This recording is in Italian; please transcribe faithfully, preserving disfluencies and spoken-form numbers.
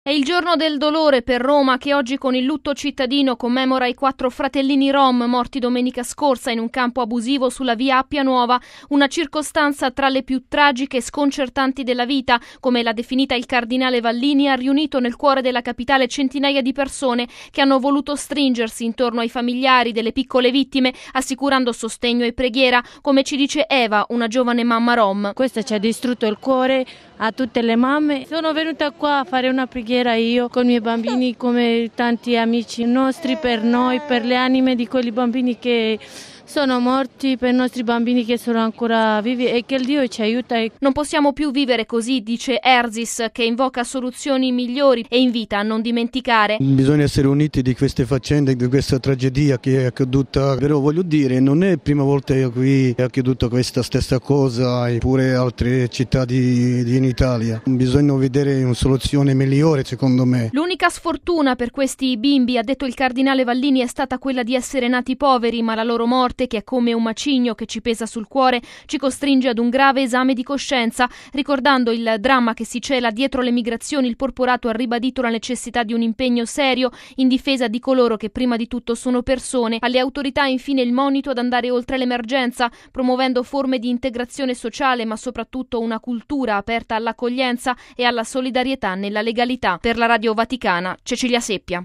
È il giorno del dolore per Roma, che oggi con il lutto cittadino commemora i quattro fratellini rom morti domenica scorsa in un campo abusivo sulla via Appia Nuova, una circostanza tra le più tragiche e sconcertanti della vita, come l'ha definita il cardinale Vallini. Ha riunito nel cuore della capitale centinaia di persone che hanno voluto stringersi intorno ai familiari delle piccole vittime, assicurando sostegno e preghiera, come ci dice Eva, una giovane mamma rom. Questo ci ha distrutto il cuore a tutte le mamme. Sono venuta qua a fare una preghiera io con i miei bambini, come tanti amici nostri, per noi, per le anime di quei bambini che sono morti, per i nostri bambini che sono ancora vivi, e che il Dio ci aiuta. Non possiamo più vivere così, dice Erzis, che invoca soluzioni migliori e invita a non dimenticare. Bisogna essere uniti di queste faccende, di questa tragedia che è accaduta, però voglio dire, non è la prima volta che qui è accaduta questa stessa cosa, eppure altre città di, di in Italia. Bisogna vedere una soluzione migliore, secondo me. L'unica sfortuna per questi bimbi, ha detto il cardinale Vallini, è stata quella di essere nati poveri, ma la loro morte, che è come un macigno che ci pesa sul cuore, ci costringe ad un grave esame di coscienza. Ricordando il dramma che si cela dietro le migrazioni, il porporato ha ribadito la necessità di un impegno serio in difesa di coloro che prima di tutto sono persone. Alle autorità infine il monito ad andare oltre l'emergenza, promuovendo forme di integrazione sociale, ma soprattutto una cultura aperta all'accoglienza e alla solidarietà nella legalità. Per la Radio Vaticana, Cecilia Seppia.